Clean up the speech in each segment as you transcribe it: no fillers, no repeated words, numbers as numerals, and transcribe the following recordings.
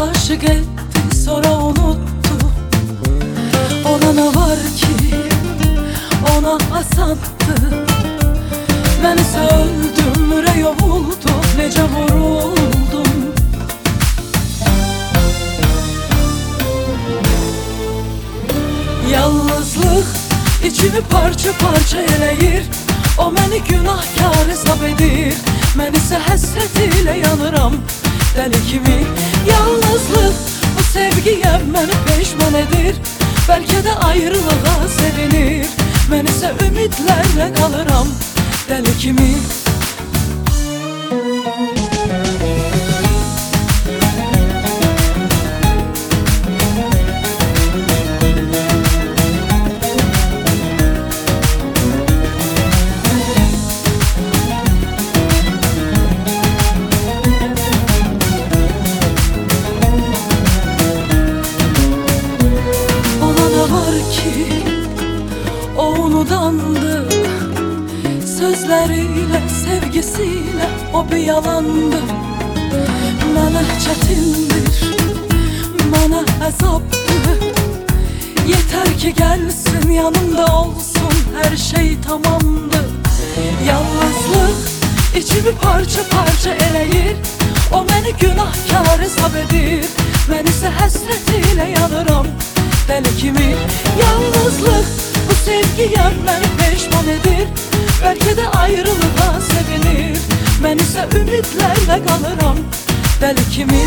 aşık etti sonra unuttu. Ona ne var ki ona asattı. Ben ise öldüm, yüreğe vurdu, nece vuruldum. Yalnızlık içimi parça parça eləyir. O məni günahkar hesab edir. Mən isə həsrət ilə yanıram dəli kimi. Yalnızlıq bu sevgiyə məni peşman edir. Bəlkə də ayrılığa sevinir. Mən isə ümidlərlə qalıram dəli kimi. O unudandı, sözleriyle, sevgisiyle o bir yalandı. Mənə çətindir, mənə əzabdır. Yeter ki gelsin, yanımda olsun, her şey tamamdır. Yalnızlık içimi parça parça eləyir. O məni günahkar hesab edir. Mən isə həsrət ilə yanıram dəli kimi. Yalnızlık bu sevgiyə məni peşman edir. Bəlkə də ayrılığa sevinir. Mən isə ümidlərlə qalıram dəli kimi.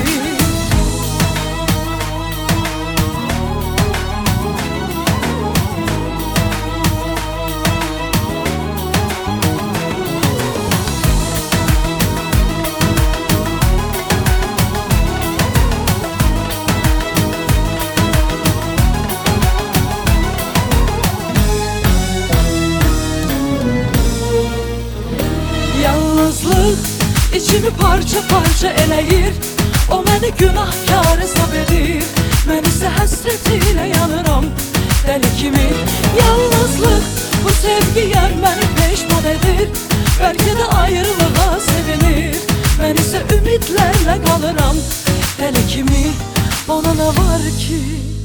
Yalnızlık içimi parça parça eləyir. O məni günahkar hesab edir. Mən isə həsrət ilə yanıram dəli kimi. Yalnızlık bu sevgiyə məni peşman edir. Bəlkə də ayrılığa sevinir. Mən isə ümidlərlə qalıram dəli kimi. Ona nə var ki